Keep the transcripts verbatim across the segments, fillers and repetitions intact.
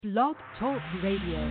Blog Talk Radio.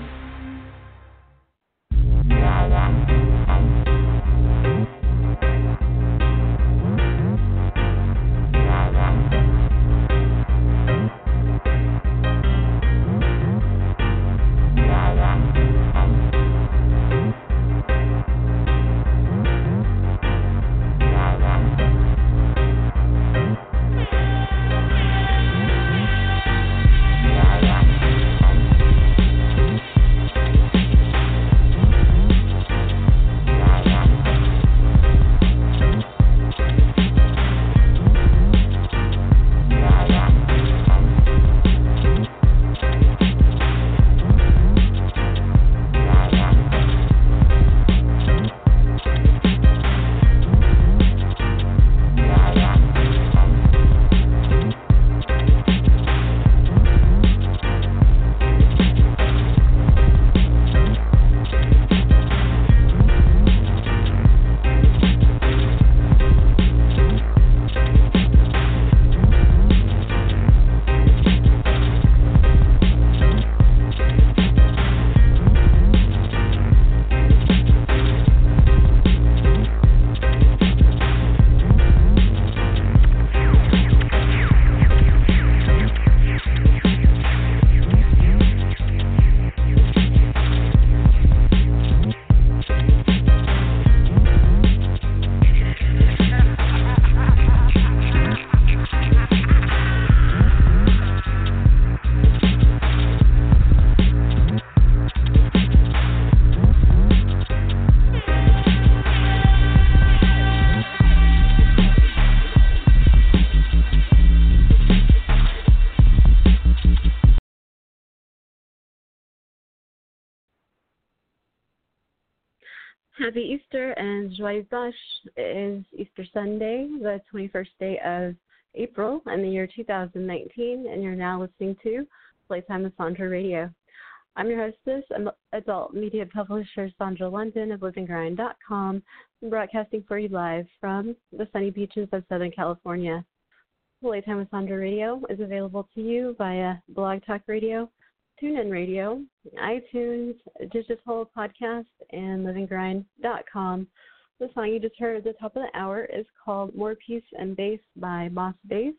Happy Easter and Joyeux Bâche. It is Easter Sunday, the twenty-first day of April in the year two thousand nineteen, and you're now listening to Playtime with Sandra Radio. I'm your hostess, adult media publisher Sandra London of living grind dot com, broadcasting for you live from the sunny beaches of Southern California. Playtime with Sandra Radio is available to you via Blog Talk Radio, TuneIn Radio, iTunes, Digital Podcast, and living grind dot com. The song you just heard at the top of the hour is called More Peace and Bass by Boss Bass.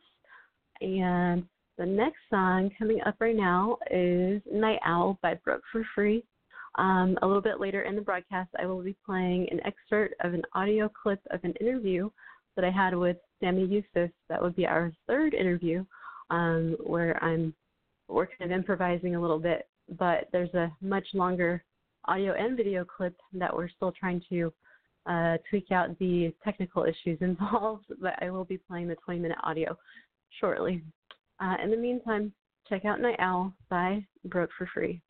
And the next song coming up right now is Night Owl by Broke for Free. Um, a little bit later in the broadcast, I will be playing an excerpt of an audio clip of an interview that I had with Sammy Yusuf. That would be our third interview, um, where I'm we're kind of improvising a little bit, but there's a much longer audio and video clip that we're still trying to uh, tweak out the technical issues involved, but I will be playing the twenty-minute audio shortly. Uh, in the meantime, check out Night Owl by Broke for Free.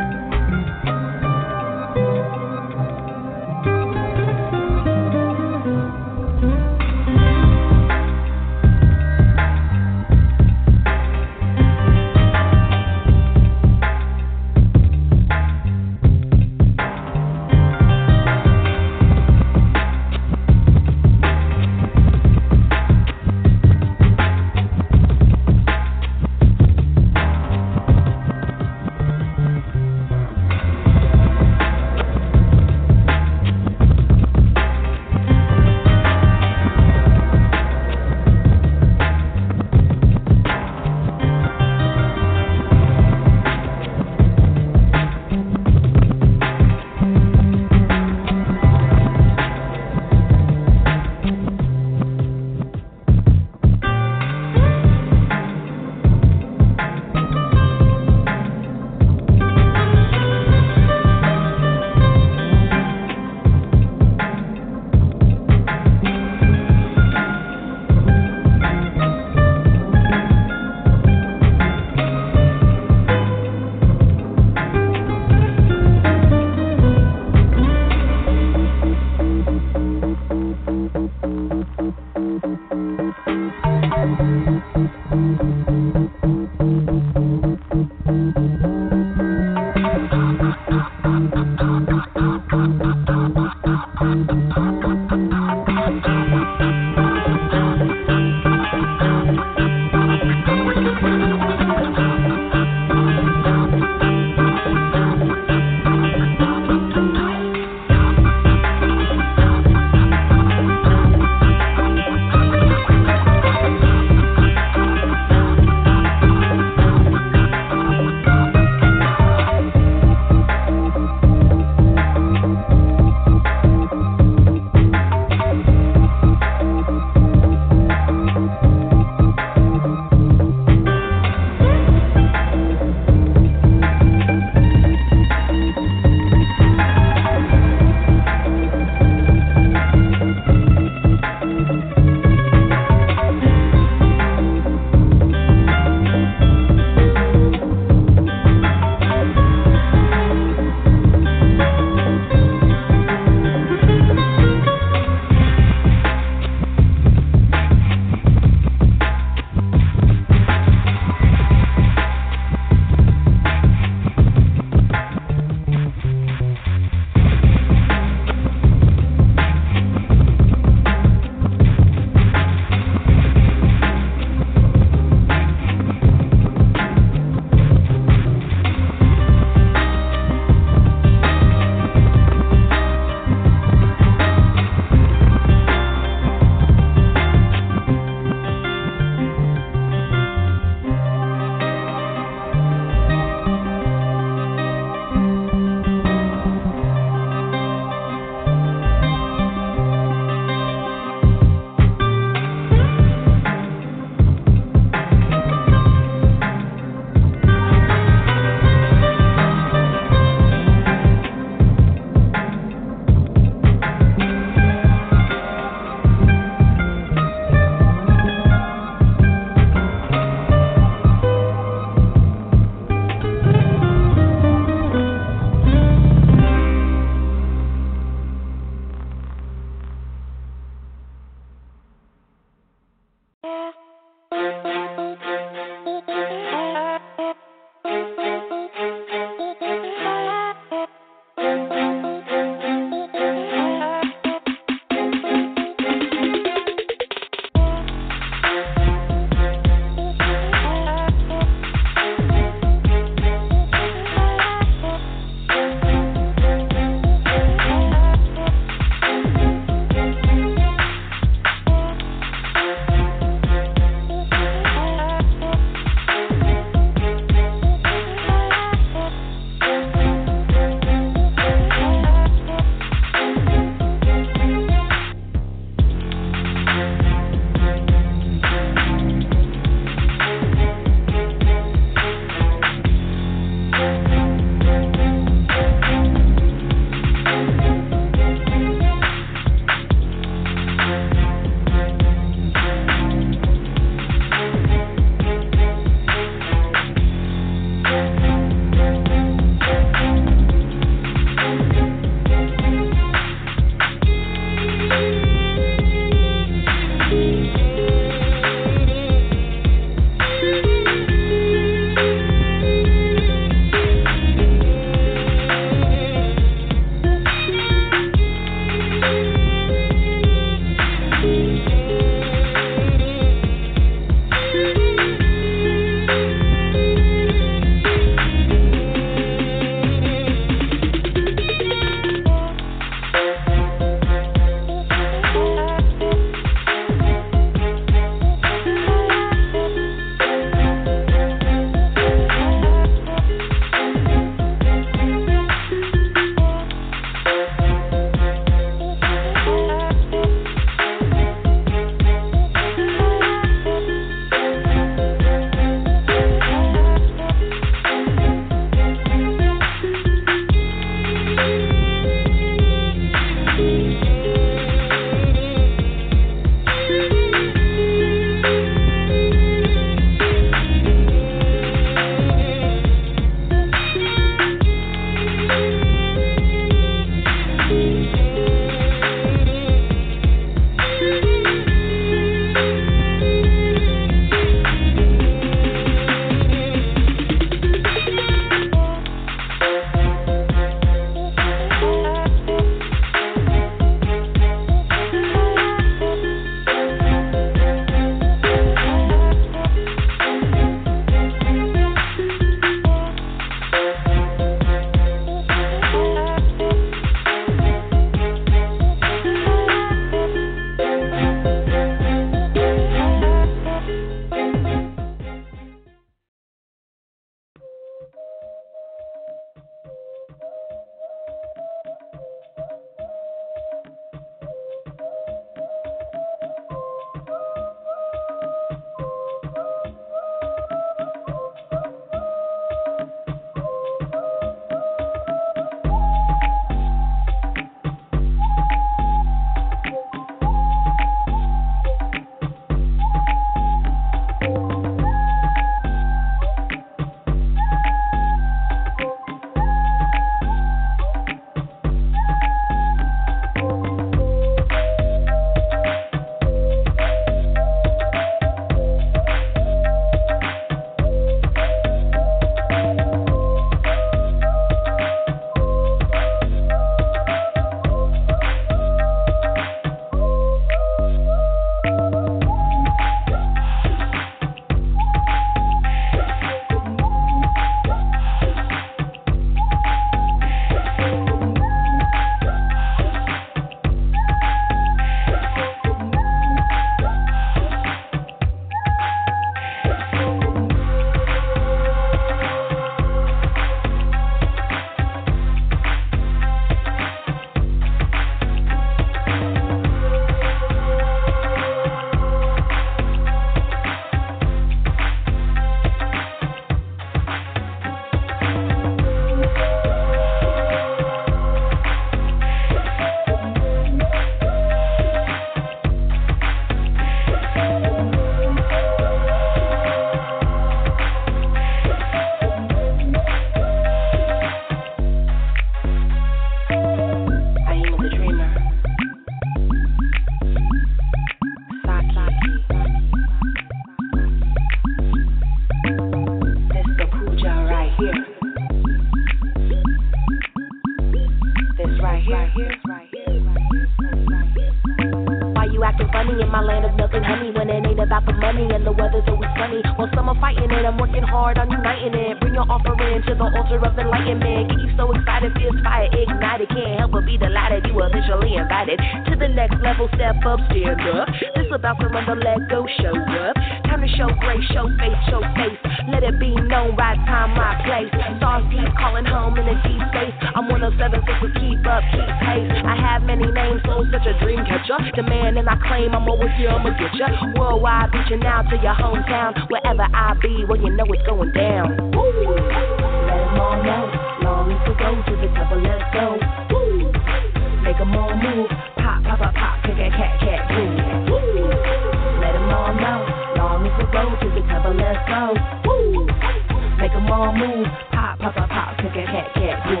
acting funny in my land of milk and honey when it ain't about the money and the weather's always sunny. While some are fighting it, I'm working hard on uniting it. Bring your offering to the altar of enlightenment. Get you so excited, fierce fire ignited. Can't help but be delighted you officially invited to the next level. Step up, stand up. This about surrender, let go, show up. Time to show grace, show face, show face. Let it be known, right time, right place. Stars deep, calling home in the deep space. I'm one of seven, six, so keep up, keep pace. I have many names, so such a dream catcher. Demand and I claim I'm always here, I'ma get ya. Worldwide, reaching out to your hometown. Wherever I be, well, you know it's going down. Woo! Let them all know, long as we go to the top, let's go. Woo! Make them all move, pop, pop, pop, pop, cat, cat, cat, boom. Woo! Let them all know, long as we go to the top, let's go. Woo! Make them all move, pop, pop, pop, pop, cat, cat, cat, boom.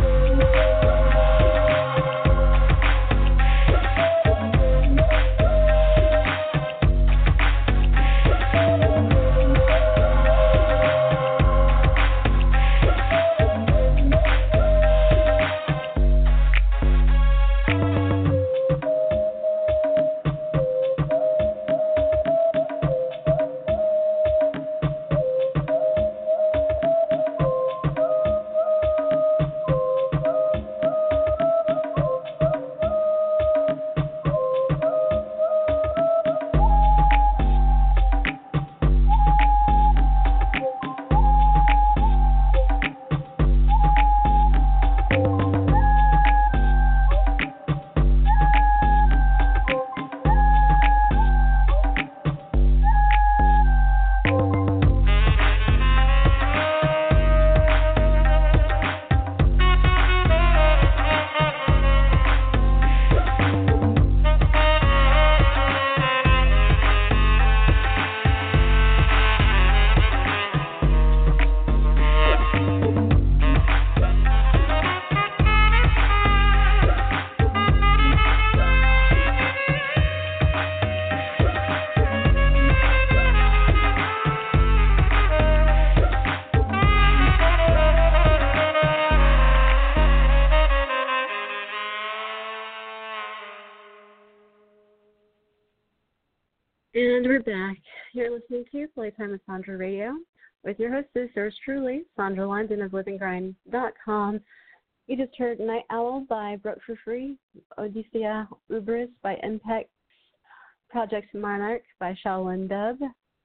And we're back. You're listening to Playtime with Sandra Radio with your hostess, yours truly, Sandra London of living grind dot com. You just heard Night Owl by Broke for Free, Odysseia Ubris by Impex, Project Monarch by Shaolin Dub,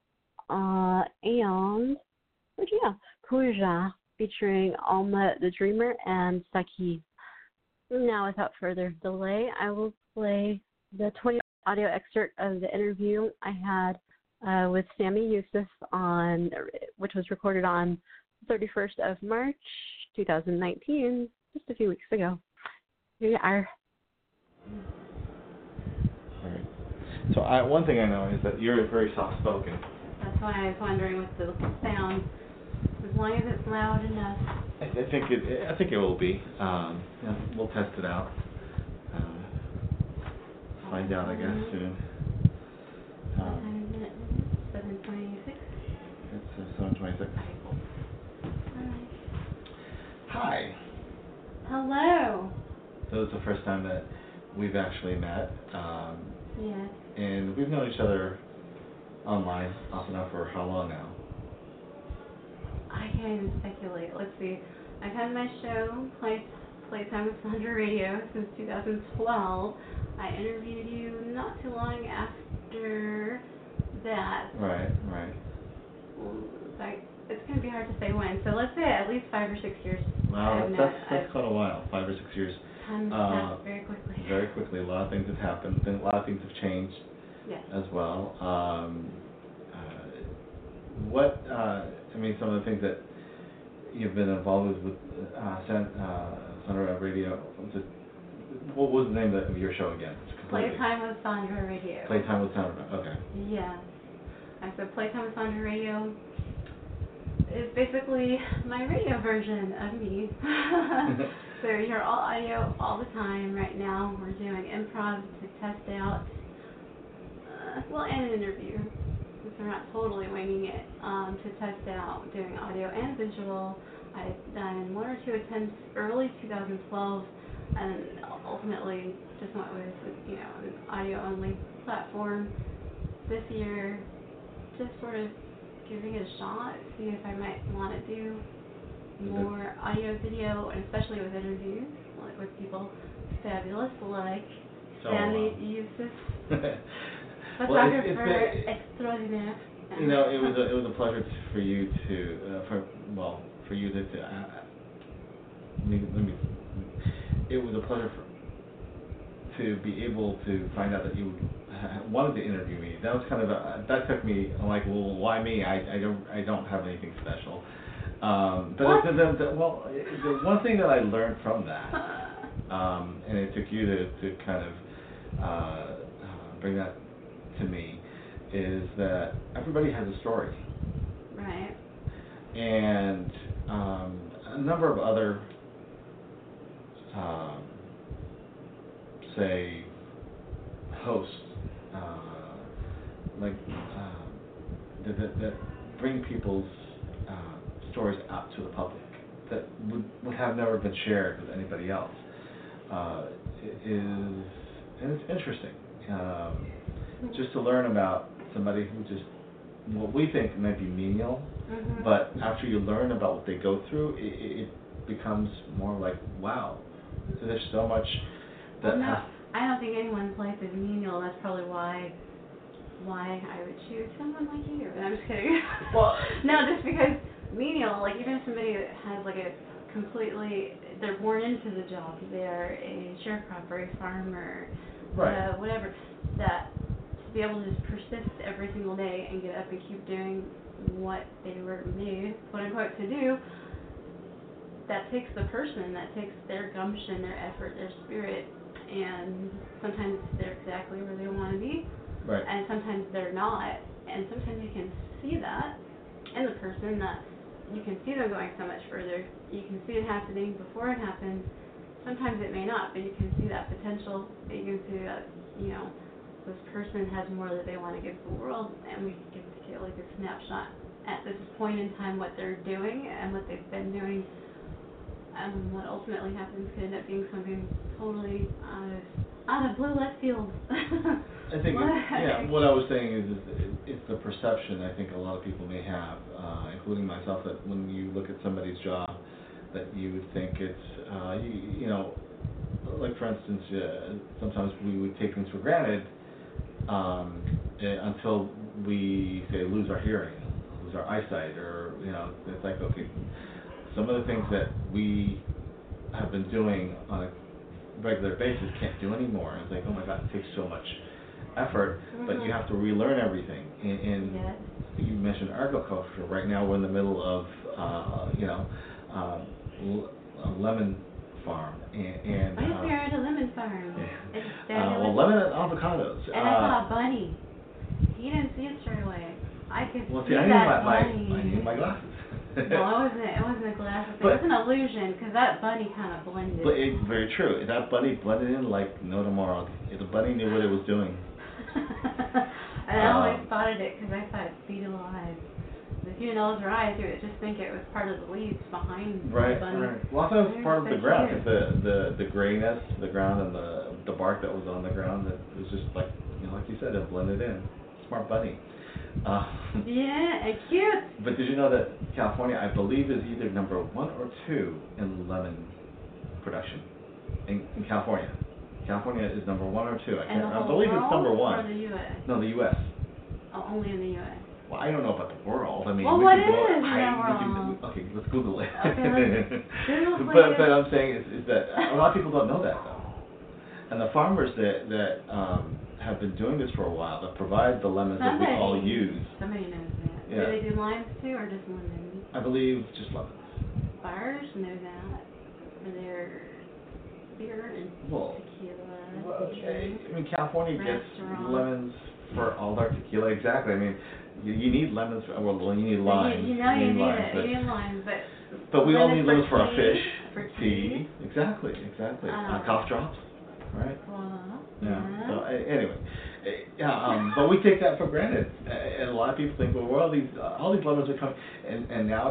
uh, and, oh yeah, Kuja featuring Alma the Dreamer and Saki. Now, without further delay, I will play the twenty audio excerpt of the interview I had uh, with Sami Yusuf on, which was recorded on the thirty-first of March, twenty nineteen, just a few weeks ago. Here you are. All right. So I, one thing I know is that you're very soft-spoken. That's why I was wondering with the sound, as long as it's loud enough. I, I think it. I think it will be. Um, yeah, we'll test it out. Find out, I guess, soon. Um, seven twenty-six. It's uh, seven twenty-six. Alright. Hi. Hello. So it's the first time that we've actually met. Um, Yes. And we've known each other online off and on for how long now? I can't even speculate. Let's see. I've had my show, Play, Playtime with Sandra Radio, since two thousand twelve. I interviewed you not too long after that. Right, right. Like, it's going to be hard to say when. So let's say at least five or six years. Wow, that's, that's, that's quite a while, five or six years. Time uh, passed very quickly. Very quickly. A lot of things have happened. A lot of things have changed yes. as well. Um, uh, what, uh, I mean, some of the things that you've been involved with, with uh, San, uh, Sandra Radio, just, what was the name of your show again? Playtime with Sandra Radio. Playtime with Sandra, okay. Yeah. I said Playtime with Sandra Radio is basically my radio version of me. So you hear all audio all the time right now. We're doing improv to test out, uh, well, and an interview, since we're not totally winging it, um, to test out doing audio and visual. I've done one or two attempts early two thousand twelve and ultimately just went with, you know, an audio-only platform this year, just sort of giving it a shot, see if I might want to do more audio, video, and especially with interviews, like with people fabulous like So, Sammy uh, Yusuf, well, photographer it's, it's been, extraordinaire. you know, it was a, it was a pleasure t- for you to, uh, for well, for you to, to uh, let me, let me, it was a pleasure for, to be able to find out that you ha- wanted to interview me. That was kind of a, that took me. I'm like, well, why me? I, I don't I don't have anything special. Um, but What? the, the, the, well, the one thing that I learned from that, um, and it took you to, to kind of uh, uh, bring that to me, is that everybody has a story. Right. And um, a number of other, um, say, hosts, uh, like uh, that, that, that bring people's uh, stories out to the public that would, would have never been shared with anybody else, uh, is, and it's interesting, um, just to learn about somebody who just, what we think might be menial, Mm-hmm. but after you learn about what they go through, it, it becomes more like, wow, there's so much that Well, no, has... I don't think anyone's life is menial. That's probably why why I would choose someone like you. And I'm just kidding. Well, no, just because menial, like even somebody that has like a completely, they're born into the job. They're a sharecropper, a farmer, right. uh, whatever. That to be able to just persist every single day and get up and keep doing what they were made, quote unquote, to do, that takes the person, that takes their gumption, their effort, their spirit, and sometimes they're exactly where they want to be, Right. and sometimes they're not, and sometimes you can see that in the person, that you can see them going so much further, you can see it happening before it happens. Sometimes it may not, but you can see that potential, you can see that, you know, this person has more that they want to give to the world, and we get to get like a snapshot at this point in time what they're doing and what they've been doing, and what ultimately happens could end up being something totally out of out of blue left field. I think, it, yeah, what I was saying is, is it's the perception I think a lot of people may have, uh, including myself, that when you look at somebody's job, that you would think it's, uh, you, you know, like for instance, uh, sometimes we would take things for granted um, uh, until we, say, lose our hearing, lose our eyesight, or, you know, it's like, okay, some of the things that we have been doing on a regular basis can't do anymore. And it's like, oh my God, it takes so much effort, mm-hmm. but you have to relearn everything. And, and yes. you mentioned agriculture. Right now we're in the middle of, uh, you know, um, l- a lemon farm. And, and I uh, at a lemon farm. Yeah. It's uh, well, lemon and avocados. And uh, I saw a bunny. He didn't see it straight away. I could well, see see, I that need my, bunny. my, I need my glasses. No, it wasn't. It wasn't a glasses thing. But, it was an illusion, because that bunny kind of blended. But it's very true. That bunny blended in like no tomorrow. The bunny knew what it was doing. And I um, always spotted it because I thought it beetle eyes. If you nose or eyes, you would just think it was part of the leaves behind right, the bunny. Right. Well, I thought it was part of so the ground, cute. because the, the, the grayness, the ground, and the the bark that was on the ground, that was just like, you know, like you said, it blended in. Smart bunny. Uh, yeah, and cute. But did you know that California, I believe, is either number one or two in lemon production in, in California? California is number one or two. I And can't. the I whole believe world it's number one. Or the U S? No, the U S. Oh, only in the U S. Well, I don't know about the world. I mean, well, we what could is go, in I, the we world? could, okay, let's Google it. Okay, let's Google but, it. but I'm saying is, is that a lot of people don't know that though, and the farmers that that um, have been doing this for a while, that provide the lemons somebody, that we all use. Somebody knows that. Yeah. Do they do limes too, or just lemons? I believe just lemons. Bars know that for their beer and Well, tequila. well okay. I mean, California gets Restaurant. lemons for all their tequila. Exactly. I mean, you, you need lemons. For, well, you need limes. You, you know you, you need, need limes, it. but, You need limes, but but we all need lemons for, for our fish, for tea. tea. Exactly. Exactly. Um, uh, cough drops. Right. Well, Yeah. yeah. So uh, anyway, uh, yeah. Um, but we take that for granted, uh, and a lot of people think, well, well, these uh, all these lemons are coming, and and nowadays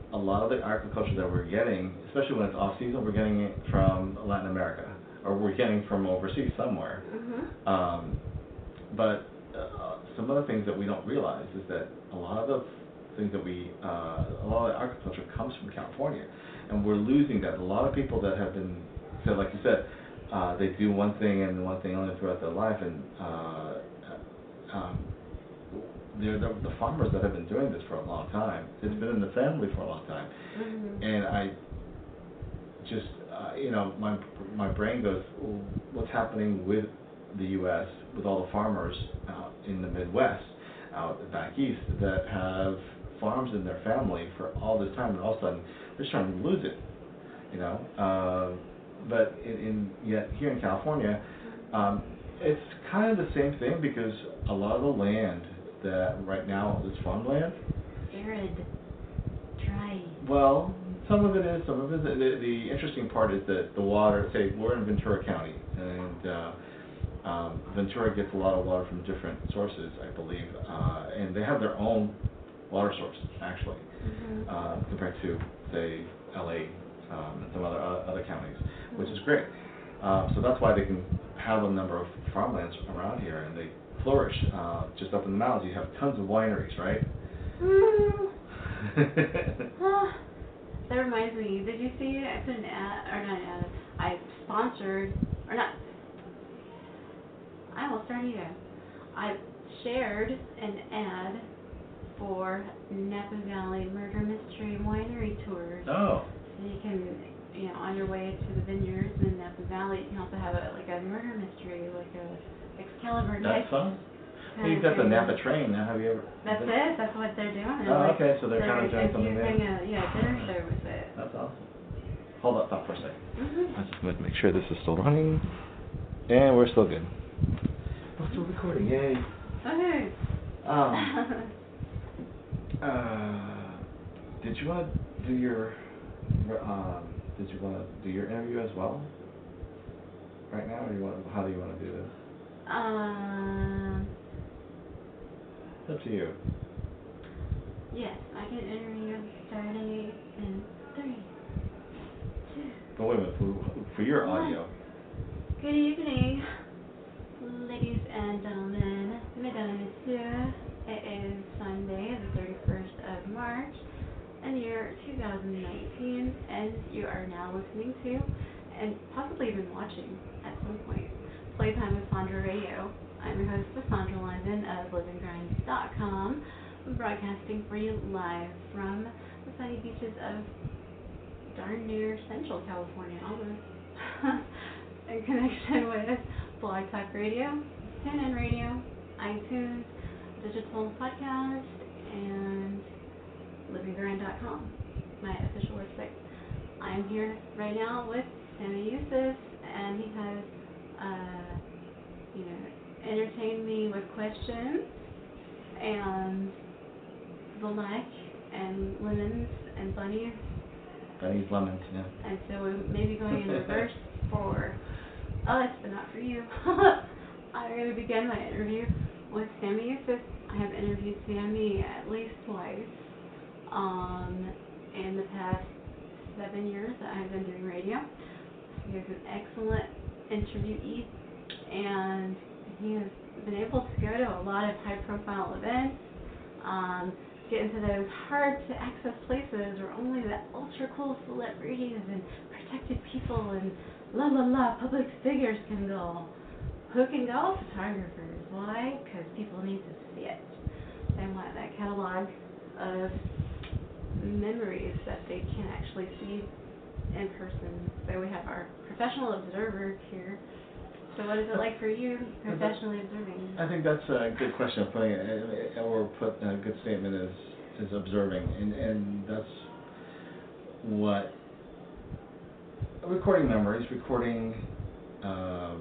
a lot of the agriculture that we're getting, especially when it's off season, we're getting it from Latin America, or we're getting from overseas somewhere. Mm-hmm. Um, but uh, some of the things that we don't realize is that a lot of the things that we, uh, a lot of the agriculture comes from California, and we're losing that. A lot of people that have been, so like you said, uh, they do one thing and one thing only throughout their life, and uh, um, they're the, the farmers that have been doing this for a long time. It's been in the family for a long time, Mm-hmm. and I just, uh, you know, my my brain goes, well, what's happening with the U S with all the farmers out in the Midwest, out back east, that have farms in their family for all this time, and all of a sudden they're starting to lose it, you know. Uh, but in, in yet here in California, um, it's kind of the same thing, because a lot of the land that right now is farmland. Arid. Dry. Well, some of it is, some of it is. The, the interesting part is that the water, say, we're in Ventura County, and uh, um, Ventura gets a lot of water from different sources, I believe, uh, and they have their own water source, actually, Mm-hmm. uh, compared to, say, L A um, and some other uh, other counties, which is great. Um, so that's why they can have a number of farmlands around here, and they flourish. Uh, just up in the mountains, you have tons of wineries, right? Mm. Ah, that reminds me, did you see I put an ad, or not an ad, I sponsored, or not, I almost started you. I shared an ad for Napa Valley Murder Mystery Winery Tours. Oh. So you can, you know, on your way to the vineyards in Napa Valley, you can also have a, like a murder mystery, like a Excalibur That's type fun. kind Well, you've of got the thing. Napa train now. Have you ever? That's been- it. That's what they're doing. They're Oh, like, okay. So they're kind of doing something there. infusing a yeah dinner service with it. That's awesome. Hold that thought for a second. Mhm. Let's just make- make sure this is still running, and we're still good. We're still recording. Yay. Okay. Um. uh, did you want to do your? Um. Did you want to do your interview as well? Right now, or you want? How do you want to do this? um. It's up to you. Yes, I can interview starting in three, two. But wait a minute. For, for your audio. Good evening, ladies and gentlemen, mesdames et messieurs. It is Sunday, the thirty-first of March, in the year two thousand nineteen, and you are now listening to, and possibly even watching at some point, Playtime with Sandra Radio. I'm your host, Sandra Lyman of living grind dot com, broadcasting for you live from the sunny beaches of darn near Central California, almost. In connection with Blog Talk Radio, TuneIn Radio, iTunes, Digital Podcast, and living grind dot com, my official website. I'm here right now with Sammy Yusuf, and he has, uh, you know, entertained me with questions and the like, and lemons and bunnies. Bunnies, lemons, yeah. And so we may be going in reverse for us, but not for you. I'm going to begin my interview with Sammy Yusuf. I have interviewed Sammy at least twice um, in the past seven years that I've been doing radio. He is an excellent interviewee, and he has been able to go to a lot of high-profile events, um, get into those hard-to-access places where only the ultra-cool celebrities and protected people and la la la public figures can go. Who can go? Photographers. Why? Because people need to see it. They want that catalog of memories that they can actually see in person. So we have our professional observer here. So what is it like for you, professionally observing? I think that's a good question of putting it, or put a good statement is is observing, and and that's what recording memories, recording um,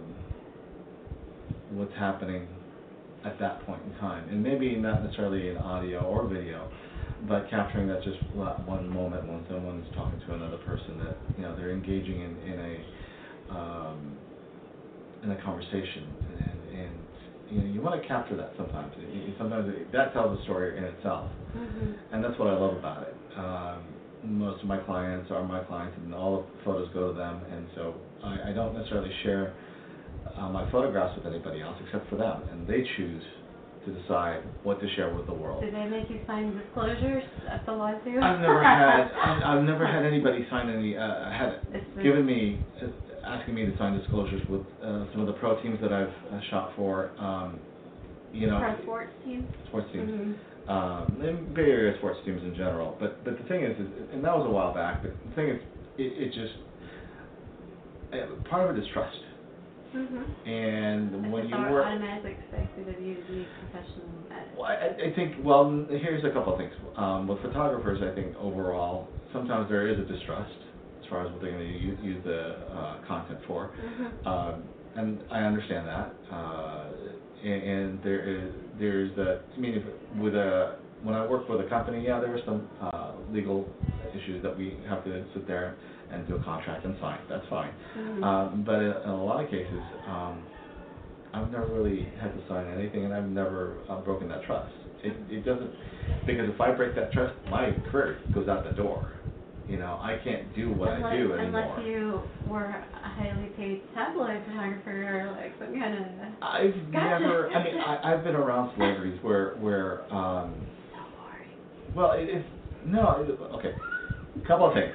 what's happening at that point in time, and maybe not necessarily in audio or video, but capturing that just one moment when someone's talking to another person, that you know they're engaging in in a um, in a conversation, and, and you know you want to capture that sometimes. It, sometimes it, that tells a story in itself, Mm-hmm. and that's what I love about it. Um, most of my clients are my clients, and all the photos go to them, and so I, I don't necessarily share uh, my photographs with anybody else except for them, and they choose to decide what to share with the world. Did they make you sign disclosures at the lawsuit? I've never had I've, I've never had anybody sign any uh, had It's given me uh, asking me to sign disclosures with uh, some of the pro teams that I've uh, shot for. Um, you know, pro sports teams. Sports teams. Mm-hmm. Um, and Bay Area sports teams in general. But but the thing is, is and that was a while back. But the thing is, it, it just uh, part of it is trust. Mm-hmm. And when it's you work, automatically expected of you to be professional at it. Well, I, I think, well, here's a couple of things. Um, with photographers, I think overall, sometimes there is a distrust as far as what they're going to use, use the uh, content for. Mm-hmm. Um, and I understand that. Uh, and, and there is, there's the, I mean, if, with a, when I work with a company, yeah, there are some uh, legal issues that we have to sit there and do a contract and sign. That's fine. Mm-hmm. Um, but in, in a lot of cases, um, I've never really had to sign anything, and I've never uh, broken that trust. It, it doesn't, because if I break that trust, my career goes out the door. You know, I can't do what unless, I do anymore. Unless you were a highly paid tabloid photographer or like some kind of. I've Gotcha. never. I mean, I, I've been around celebrities where where. Um, So boring. well, it, it's no. It, okay, a couple of things.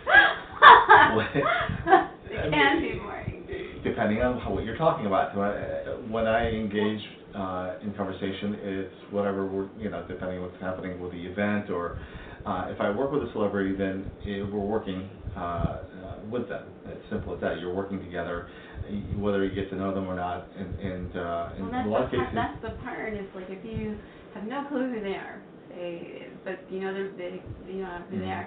It can be boring. Depending on how, what you're talking about. So I, when I engage uh, in conversation, it's whatever we're, you know, depending on what's happening with the event, or uh, if I work with a celebrity, then it, we're working uh, uh, with them. It's simple as that. You're working together, whether you get to know them or not. And, and uh, in well, that's a lot of the cases, part, that's the part. Is like if you have no clue who they are, say, but you know they're big, you know who mm-hmm. they are,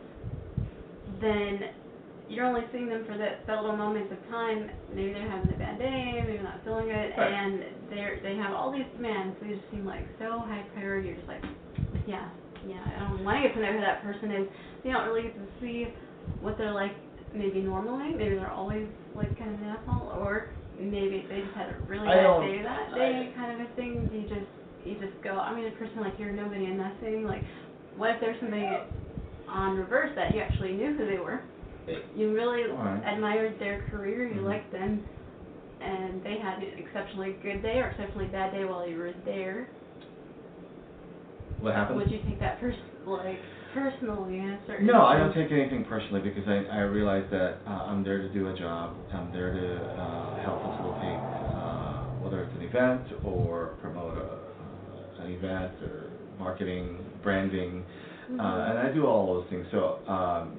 then you're only seeing them for that, that little moments of time. Maybe they're having a bad day, maybe they're not feeling good, right. and they're they have all these demands. They just seem like so high priority. You're just like, yeah, yeah. I don't want to get to know who that person is. You don't really get to see what they're like. Maybe normally, maybe they're always like kind of an asshole, or maybe they just had a really bad day that day, I, kind of a thing. You just you just go. I mean, a person like you're nobody and nothing. Like, what if there's somebody on reverse that you actually knew who they were? You really right. admired their career, you mm-hmm. liked them, and they had an exceptionally good day or exceptionally bad day while you were there. What happened? Would you take that pers- like personally in a certain No, I sense? don't take anything personally because I, I realize that uh, I'm there to do a job. I'm there to uh, help facilitate, uh, whether it's an event or promote a, uh, an event or marketing, branding, mm-hmm. uh, and I do all those things. So um,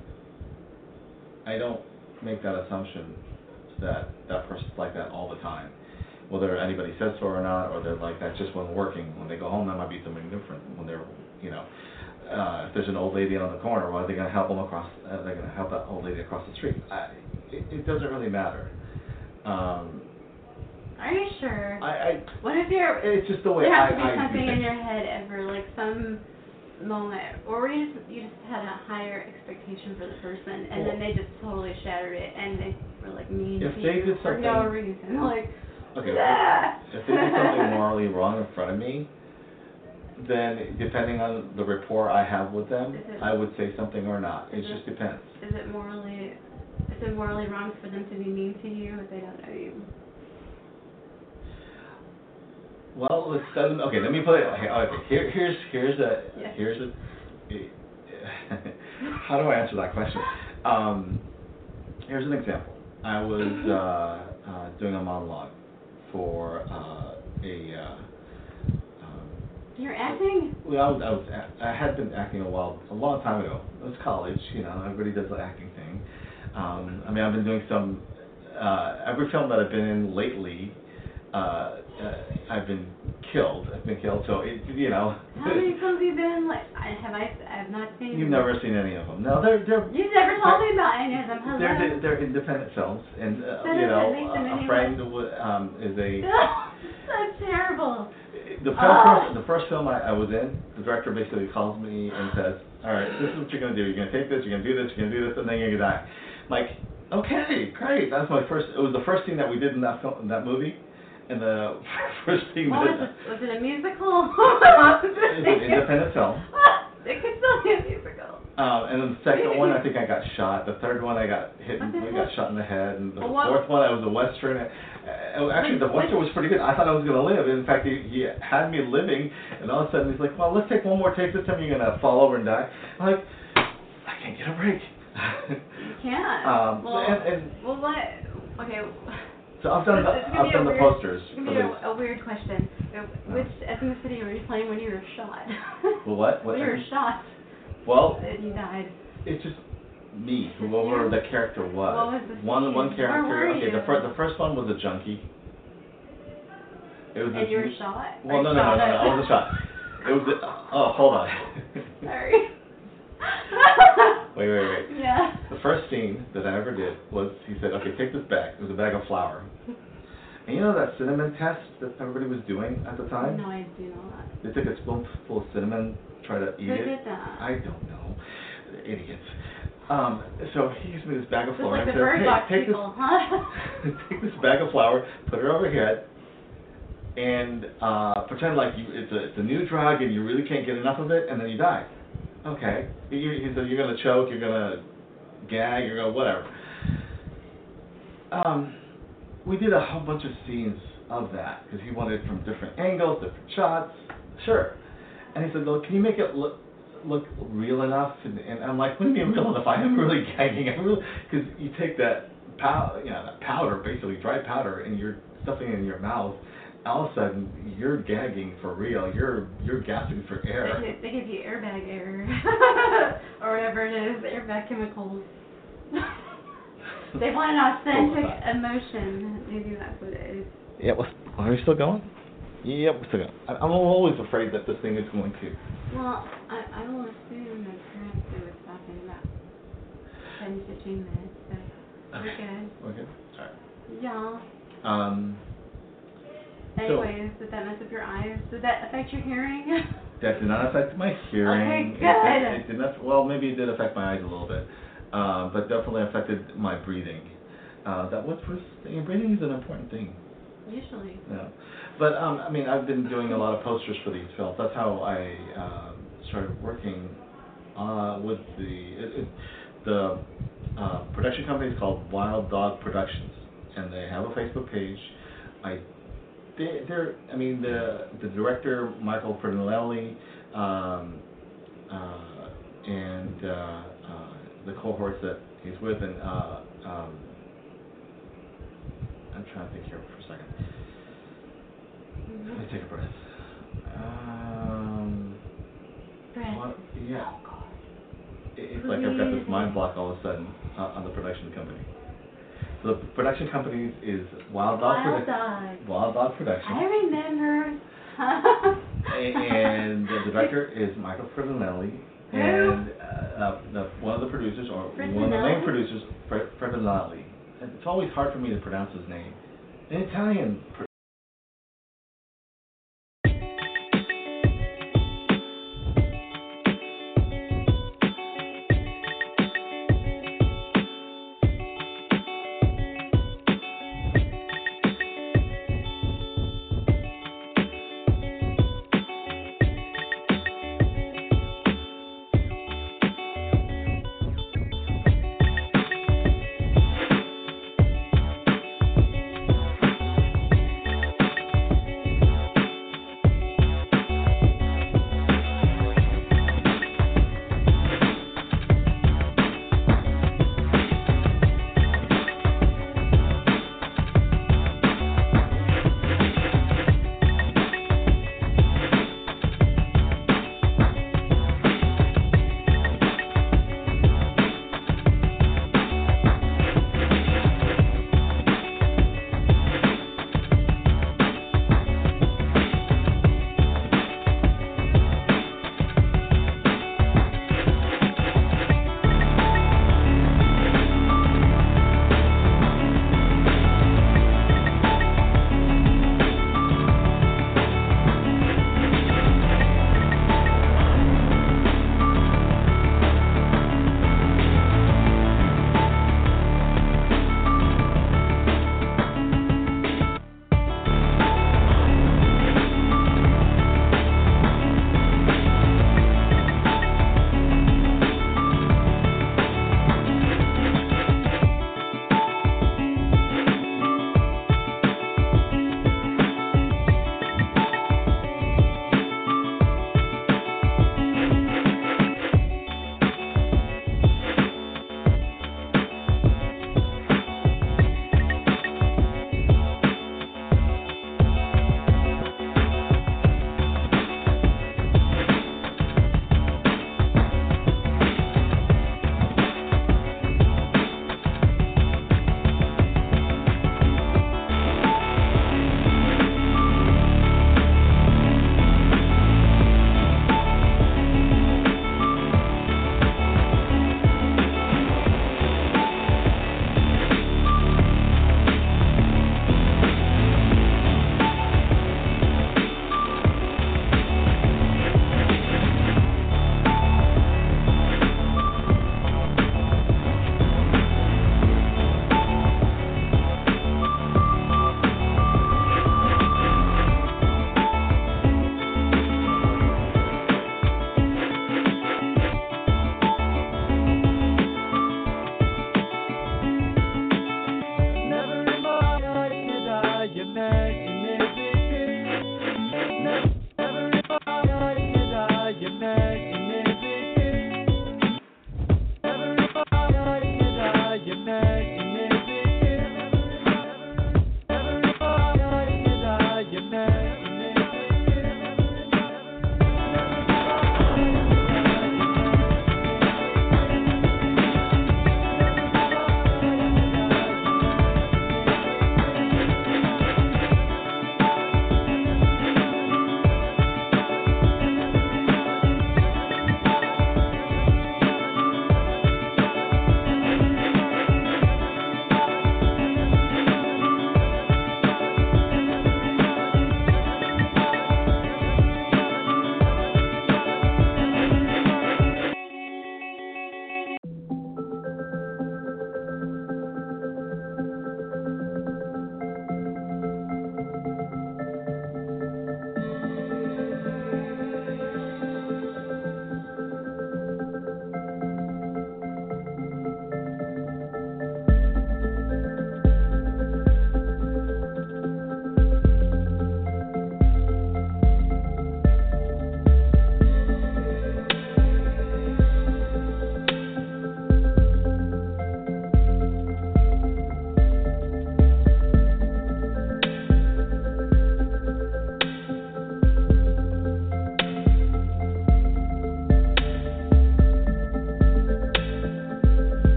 I don't make that assumption that that person's like that all the time. Whether anybody says so or not, or they're like that just when working. When they go home, that might be something different. When they're, you know, uh, if there's an old lady on the corner, well, are they going to help them across? Uh, they're going to help that old lady across the street. I, it, it doesn't really matter. Um, Are you sure? I, I. What if you're? It's just the way there has I. to be I something do in things. your head ever, like some moment, or you just you just had a higher expectation for the person, and Well, then they just totally shattered it, and they were like mean if to they you did for no something- reason, like. Okay. Ah! If they did something morally wrong in front of me, then depending on the rapport I have with them, Is it- I would say something or not. It is just it- depends. Is it morally, is it morally wrong for them to be mean to you if they don't know you? Well, let's um, okay. Let me put it. Okay, okay. Here, here's here's a Yes. here's a. How do I answer that question? Um, here's an example. I was uh, uh, doing a monologue for uh, a. Uh, um, You're acting? well, I was, I was act- I had been acting a while, a long time ago. It was college, you know. Everybody does the acting thing. Um, I mean, I've been doing some. Uh, every film that I've been in lately. Uh, uh, I've been killed. I've been killed. So it, you know. How many films have you been in? Like, I have I? I have not seen. You've never seen any of them. No, they're they're. You've never told me about any of them. Hello. They're they're, they're independent films, and uh, That you doesn't know, make them a, any a friend w- um, is a. That's terrible. The first Oh. film, the first film I, I was in, the director basically calls me and says, "All right, this is what you're gonna do. You're gonna take this. You're gonna do this. You're gonna do this, and then you're gonna die." I'm like, okay, great. That's my first. It was the first thing that we did in that film, in that movie. And the first thing What that was it? Was it a musical? It's an independent film. It could still be a musical. Um, and then the second one, I think I got shot. The third one, I got hit, and I got shot in the head. And the What? fourth one, I was a Western. Uh, actually, the Western was pretty good. I thought I was going to live. In fact, he, he had me living, and all of a sudden he's like, well, let's take one more take. This time you're going to fall over and die. I'm like, I can't get a break. You can't. Um, well, and, and well, what? Okay. so I've done the, It's gonna I've be a done the weird- posters. It's gonna for be these. a, a weird question. Which ethnicity were you playing when you were shot? Well, what? What when you were ethnic- shot Well, and you died. it's just me, whoever the character was. What was the one scene? one character. Where were okay, you? the first the first one was a junkie. It was And this you were new- shot? Well, Or no, you no, no, shot no, no, at- I wasn't shot. It was. A, oh, hold on. Sorry. wait, wait, wait. Yeah. The first scene that I ever did was he said, "Okay, take this bag." It was a bag of flour. And you know that cinnamon test that everybody was doing at the time? No, I do not. They took a spoonful of cinnamon, try to eat Who it. did that? I don't know. Idiots. Um, so he gives me this bag of Just flour like and the says, bird "Hey, box take people, this, huh? take this bag of flour, put it over your head, and uh, pretend like you it's a it's a new drug and you really can't get enough of it, and then you die." Okay. He, he said you're gonna choke, you're gonna gag, you're gonna whatever. Um, we did a whole bunch of scenes of that because he wanted from different angles, different shots. Sure. And he said, "Look, can you make it look look real enough?" And, and I'm like, "What do you mean real enough? I am really gagging. I'm really because you take that powder, you know, that powder, basically dry powder, and you're stuffing it in your mouth. All of a sudden, you're gagging for real. You're you're gasping for air." They, they give you airbag air. Or whatever it is, airbag chemicals. They want an authentic emotion. Maybe that's what it is. Yeah. Well, are we still going? Yep, we're still going. I, I'm always afraid that this thing is going to. Well, I, I will assume that perhaps they would stop in about ten, fifteen minutes, so we're good. We're good. All right. Yeah. Um. Anyways, did that mess up your eyes? Did that affect your hearing? That did not affect my hearing. Okay, It, it, good. it did not. Well, maybe it did affect my eyes a little bit, uh, but definitely affected my breathing. Uh, that was, was your breathing is an important thing. Usually. Yeah. But um, I mean, I've been doing a lot of posters for these films. That's how I uh, started working uh, with the it, it, the uh, production company is called Wild Dog Productions, and they have a Facebook page. I they, they're I mean the the director Michael Fernelli um, uh, and uh, uh, the cohorts that he's with, and uh, um, I'm trying to think here for a second. Let me take a breath. Um, Breath. what, yeah. Oh, God. It, it's like I've got this mind block all of a sudden uh, on the production company. So the production company is Wild Dog Wild Produ- Dog. Wild Dog Productions. I remember. And the director is Michael Fernelli. Who? And uh, uh, the, one of the producers, or one of the main Fernelli? producers, Fre- Fernelli. And it's always hard for me to pronounce his name. An Italian pr-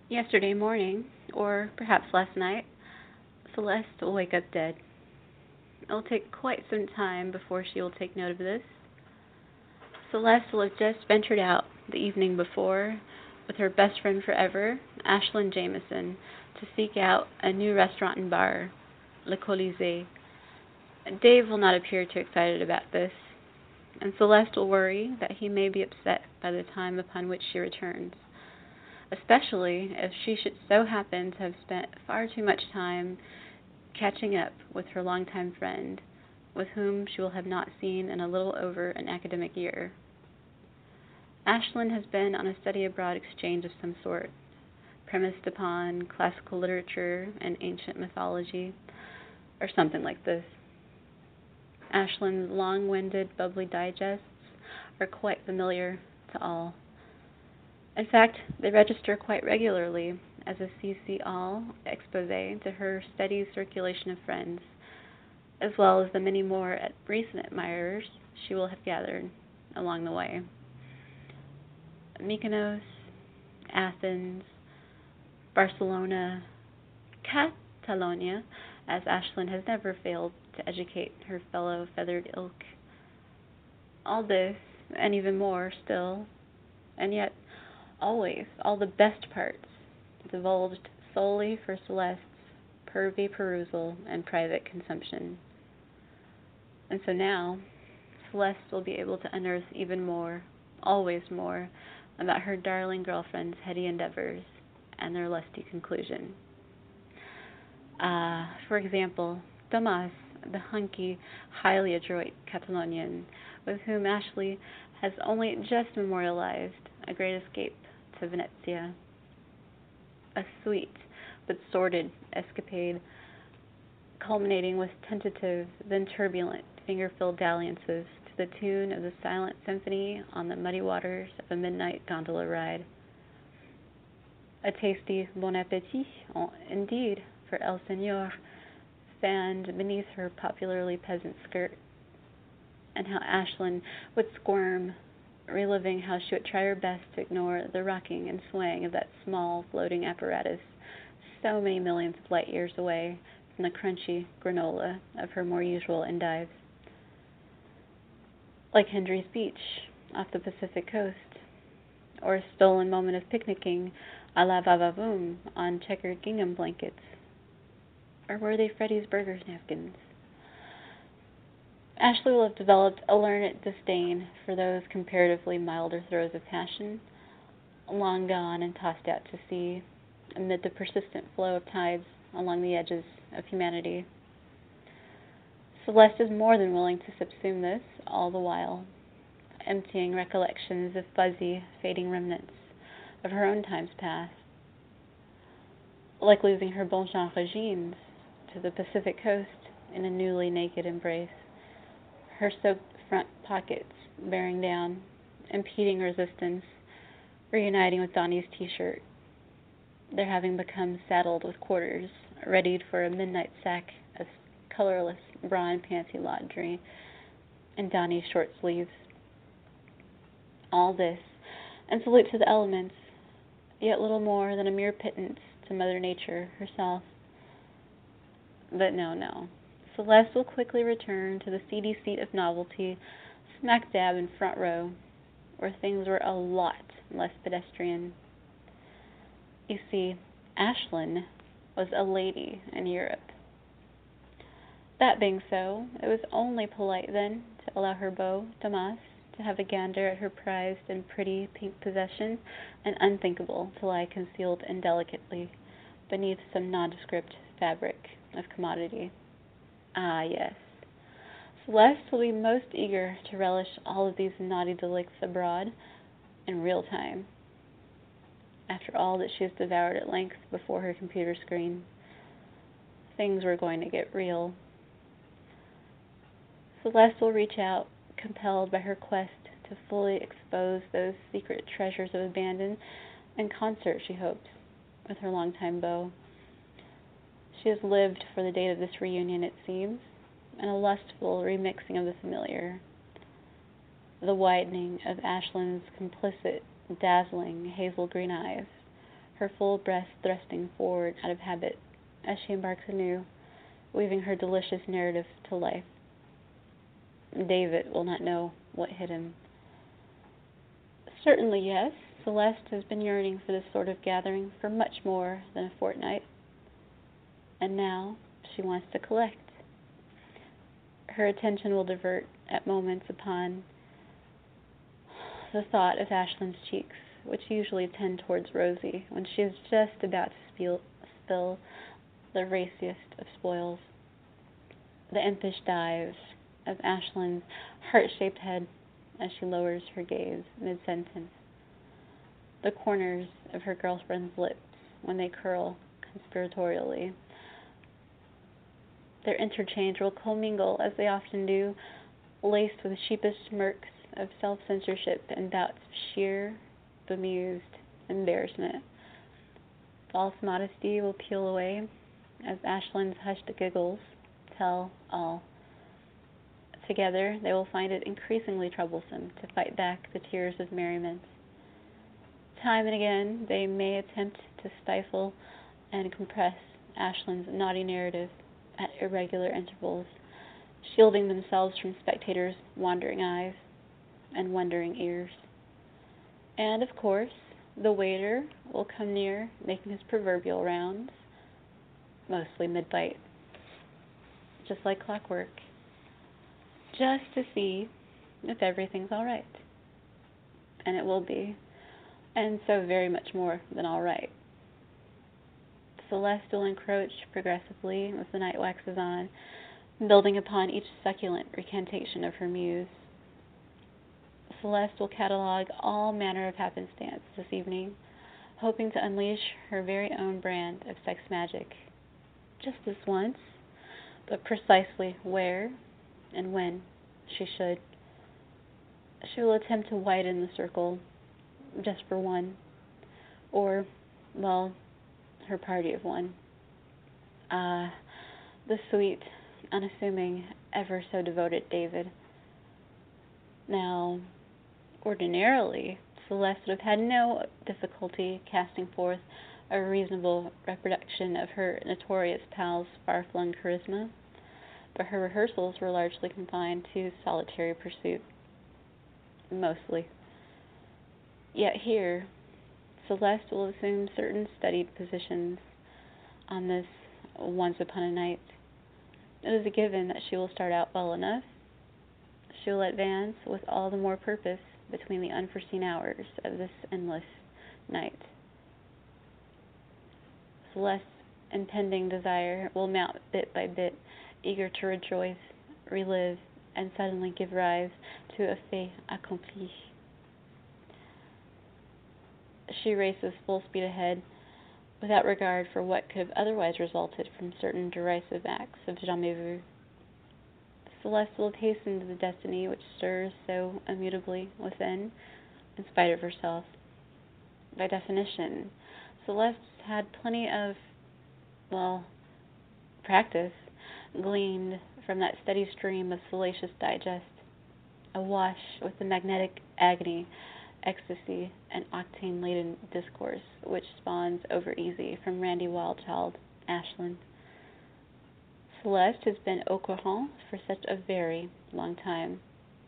Yesterday morning, or perhaps last night, Celeste will wake up dead. It will take quite some time before she will take note of this. Celeste will have just ventured out the evening before with her best friend forever, Ashlyn Jameson, to seek out a new restaurant and bar, Le Colisée. Dave will not appear too excited about this, and Celeste will worry that he may be upset by the time upon which she returns, especially if she should so happen to have spent far too much time catching up with her longtime friend, with whom she will have not seen in a little over an academic year. Ashlyn has been on a study abroad exchange of some sort, premised upon classical literature and ancient mythology, or something like this. Ashlyn's long-winded, bubbly digests are quite familiar to all. In fact, they register quite regularly as a C C all expose to her steady circulation of friends, as well as the many more recent admirers she will have gathered along the way. Mykonos, Athens, Barcelona, Catalonia, as Ashlyn has never failed to educate her fellow feathered ilk. All this, and even more still, and yet always all the best parts, divulged solely for Celeste's pervy perusal and private consumption. And so now, Celeste will be able to unearth even more, always more, about her darling girlfriend's heady endeavors and their lusty conclusion. Uh, for example, Damas, the hunky, highly adroit Catalonian, with whom Ashley has only just memorialized a great escape to Venezia. A sweet but sordid escapade, culminating with tentative, then turbulent, finger-filled dalliances to the tune of the silent symphony on the muddy waters of a midnight gondola ride. A tasty bon appétit, indeed, for El Señor, fanned beneath her popularly peasant skirt, and how Ashlyn would squirm, reliving how she would try her best to ignore the rocking and swaying of that small floating apparatus so many millions of light years away from the crunchy granola of her more usual endives. Like Hendry's Beach off the Pacific coast, or a stolen moment of picnicking a la va-va-voom on checkered gingham blankets, or were they Freddy's Burgers napkins? Ashley will have developed a learned disdain for those comparatively milder throes of passion, long gone and tossed out to sea amid the persistent flow of tides along the edges of humanity. Celeste is more than willing to subsume this all the while, emptying recollections of fuzzy, fading remnants of her own times past, like losing her bon genre jeans to the Pacific coast in a newly naked embrace, her soaked front pockets bearing down, impeding resistance, reuniting with Donnie's t-shirt, their having become saddled with quarters, readied for a midnight sack of colorless bra and panty laundry, and Donnie's short sleeves. All this, and salute to the elements, yet little more than a mere pittance to Mother Nature herself. But no, no. Celeste will quickly return to the seedy seat of novelty, smack dab in front row, where things were a lot less pedestrian. You see, Ashlyn was a lady in Europe. That being so, it was only polite then to allow her beau, Damas, to have a gander at her prized and pretty pink possession, and unthinkable to lie concealed indelicately beneath some nondescript fabric of commodity. Ah, yes. Celeste will be most eager to relish all of these naughty delicts abroad in real time, after all that she has devoured at length before her computer screen. Things were going to get real. Celeste will reach out, compelled by her quest to fully expose those secret treasures of abandon, in concert, she hopes, with her longtime beau. She has lived for the date of this reunion, it seems, and a lustful remixing of the familiar, the widening of Ashlyn's complicit, dazzling hazel green eyes, her full breast thrusting forward out of habit as she embarks anew, weaving her delicious narrative to life. David will not know what hit him. Certainly, yes, Celeste has been yearning for this sort of gathering for much more than a fortnight, and now she wants to collect. Her attention will divert at moments upon the thought of Ashlyn's cheeks, which usually tend towards rosy, when she is just about to spill, spill the raciest of spoils. The impish dives of Ashlyn's heart-shaped head as she lowers her gaze mid-sentence. The corners of her girlfriend's lips when they curl conspiratorially. Their interchange will commingle, as they often do, laced with sheepish smirks of self-censorship and bouts of sheer, bemused embarrassment. False modesty will peel away as Ashlyn's hushed giggles tell all. Together, they will find it increasingly troublesome to fight back the tears of merriment. Time and again, they may attempt to stifle and compress Ashlyn's naughty narrative at irregular intervals, shielding themselves from spectators' wandering eyes and wondering ears. And, of course, the waiter will come near, making his proverbial rounds, mostly mid-bite, just like clockwork, just to see if everything's all right. And it will be, and so very much more than all right. Celeste will encroach progressively as the night waxes on, building upon each succulent recantation of her muse. Celeste will catalog all manner of happenstance this evening, hoping to unleash her very own brand of sex magic. Just this once, but precisely where and when she should. She will attempt to widen the circle just for one, or, well, her party of one. Ah, the sweet, unassuming, ever so devoted David. Now, ordinarily, Celeste would have had no difficulty casting forth a reasonable reproduction of her notorious pal's far-flung charisma, but her rehearsals were largely confined to solitary pursuit. Mostly. Yet here, Celeste will assume certain studied positions on this once upon a night. It is a given that she will start out well enough. She will advance with all the more purpose between the unforeseen hours of this endless night. Celeste's impending desire will mount bit by bit, eager to rejoice, relive, and suddenly give rise to a fait accompli. She races full speed ahead, without regard for what could have otherwise resulted from certain derisive acts of jamais vu. Celeste will hasten to the destiny which stirs so immutably within, in spite of herself. By definition, Celeste had plenty of, well, practice gleaned from that steady stream of salacious digest, awash with the magnetic agony, ecstasy, and octane-laden discourse which spawns over easy from Randy Wildchild, Ashlyn. Celeste has been au courant for such a very long time.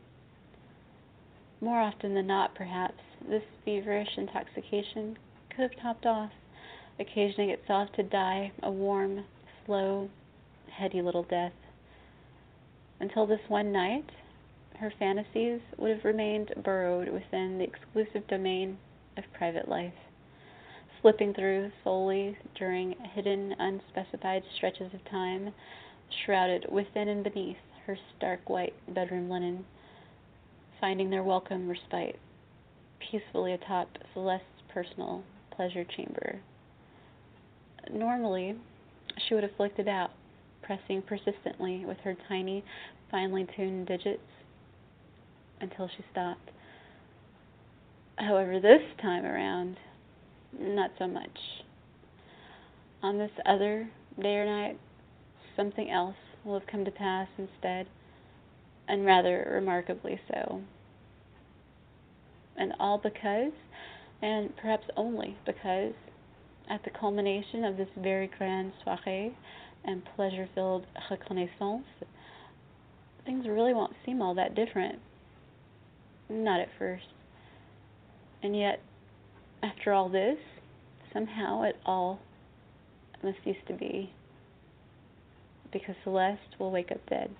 More often than not, perhaps, this feverish intoxication could have topped off, occasioning itself to die a warm, slow, heady little death. Until this one night, her fantasies would have remained burrowed within the exclusive domain of private life, slipping through solely during hidden, unspecified stretches of time, shrouded within and beneath her stark white bedroom linen, finding their welcome respite peacefully atop Celeste's personal pleasure chamber. Normally, she would have flicked it out, pressing persistently with her tiny, finely tuned digits until she stopped. However, this time around, not so much. On this other day or night, something else will have come to pass instead, and rather remarkably so. And all because, and perhaps only because, at the culmination of this very grand soirée and pleasure-filled reconnaissance, things really won't seem all that different. Not at first. And yet, after all this, somehow it all must cease to be, because Celeste will wake up dead.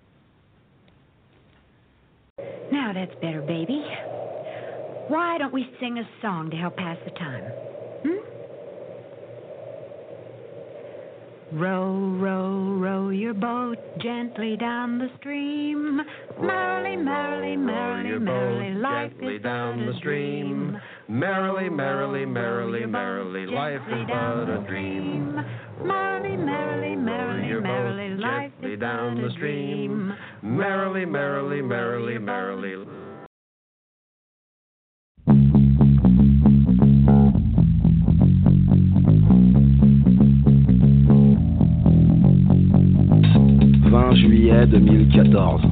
Now that's better, baby. Why don't we sing a song to help pass the time? Hmm? Row, row, row your boat gently down the stream. Merrily, merrily, merrily, merrily, life is down the stream. Merrily, merrily, merrily, merrily, life is but a dream. Merrily, merrily, merrily, merrily, life is down the stream. Merrily, merrily, merrily, merrily. vingt juillet deux mille quatorze.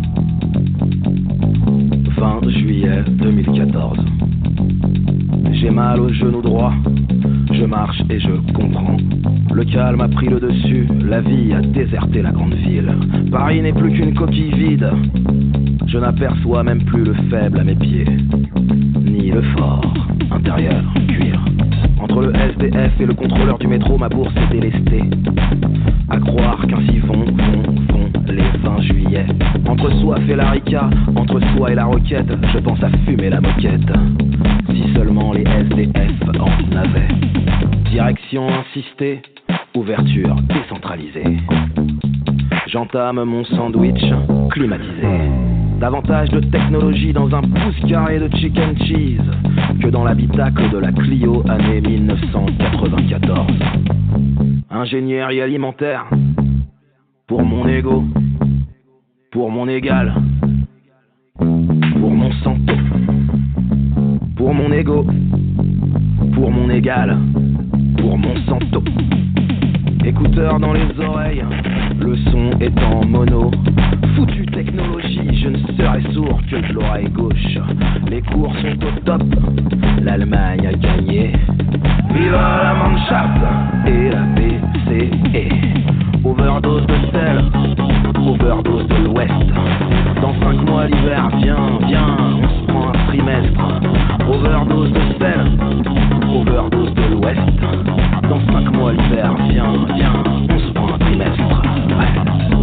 vingt juillet deux mille quatorze. J'ai mal au genou droit, je marche et je comprends. Le calme a pris le dessus, la vie a déserté la grande ville. Paris n'est plus qu'une coquille vide, je n'aperçois même plus le faible à mes pieds, ni le fort, intérieur, cuir. Entre le S D F et le contrôleur du métro, ma bourse est délestée. À croire qu'ainsi vont, vont, vont les vingt juillet. Entre soif et la rica, entre soi et la roquette, je pense à fumer la moquette. Si seulement les S D F en avaient. Direction insistée, ouverture décentralisée. J'entame mon sandwich climatisé. Davantage de technologie dans un pouce carré de chicken cheese que dans l'habitacle de la Clio année mille neuf cent quatre-vingt-quatorze. Ingénierie alimentaire, pour mon ego, pour mon égal, pour mon santo, pour mon ego, pour mon égal, pour mon santo. Écouteurs dans les oreilles, le son est en mono. Foutue technologie, je ne serai sourd que de l'oreille gauche. Les cours sont au top, l'Allemagne a gagné. Viva la Mannschaft et la B C E. Overdose de sel, overdose de l'Ouest. Dans cinq mois l'hiver vient, vient, on se prend un trimestre. Overdose de sel, overdose de l'Ouest. Dans cinq mois l'hiver vient, vient, on se prend un trimestre. Ouais.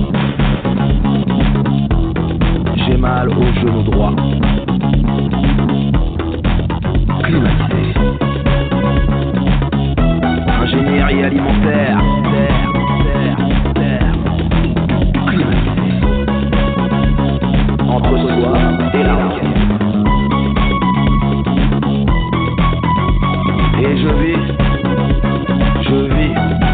J'ai mal au genou droit. Climatisé. Ingénierie alimentaire. Terre, terre, terre. Climatisé. Entre soi et la roquette. Et je vis, je vis,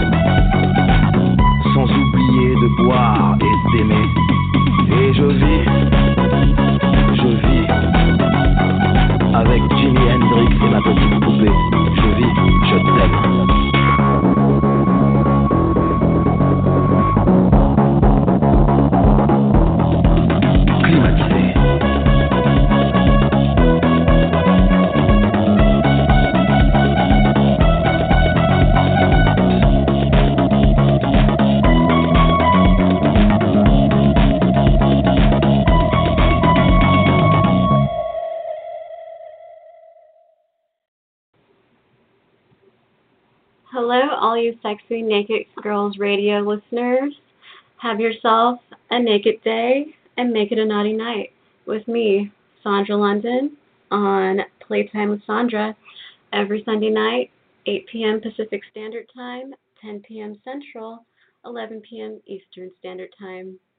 sans oublier de boire et d'aimer. Et je vis, je vis, avec Jimi Hendrix et ma petite poupée. Je vis, je t'aime. Climatisé. Hello, all you sexy Naked Girls Radio listeners. Have yourself a naked day and make it a naughty night with me, Sandra London, on Playtime with Sandra every Sunday night, eight p.m. Pacific Standard Time, ten p.m. Central, eleven p.m. Eastern Standard Time.